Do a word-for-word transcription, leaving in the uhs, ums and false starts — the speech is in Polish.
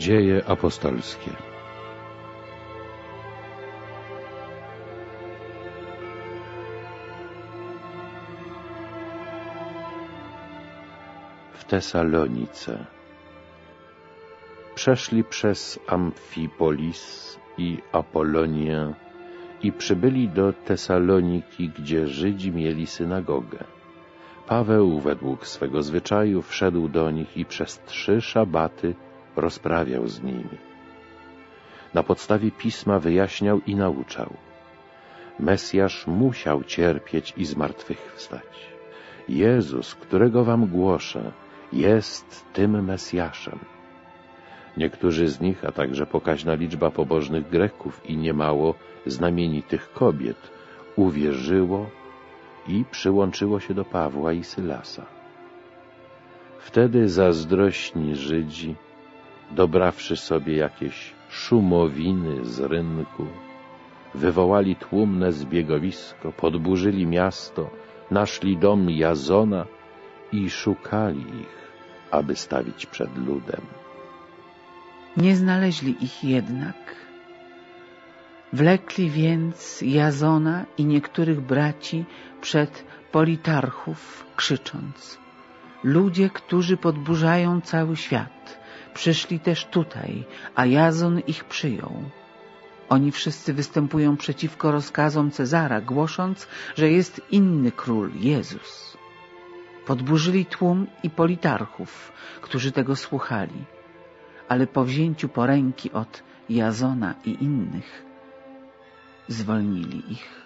Dzieje apostolskie. W Tesalonice. Przeszli przez Amfipolis i Apolonię i przybyli do Tesaloniki, gdzie Żydzi mieli synagogę. Paweł według swego zwyczaju wszedł do nich i przez trzy szabaty rozprawiał z nimi. Na podstawie Pisma wyjaśniał i nauczał. Mesjasz musiał cierpieć i zmartwychwstać. Jezus, którego wam głoszę, jest tym Mesjaszem. Niektórzy z nich, a także pokaźna liczba pobożnych Greków i niemało znamienitych kobiet uwierzyło i przyłączyło się do Pawła i Sylasa. Wtedy zazdrośni Żydzi, dobrawszy sobie jakieś szumowiny z rynku, wywołali tłumne zbiegowisko, podburzyli miasto, naszli dom Jazona i szukali ich, aby stawić przed ludem. Nie znaleźli ich jednak. Wlekli więc Jazona i niektórych braci przed Politarchów, krzycząc: ludzie, którzy podburzają cały świat, przyszli też tutaj, a Jazon ich przyjął. Oni wszyscy występują przeciwko rozkazom Cezara, głosząc, że jest inny król, Jezus. Podburzyli tłum i Politarchów, którzy tego słuchali, ale po wzięciu poręki od Jazona i innych zwolnili ich.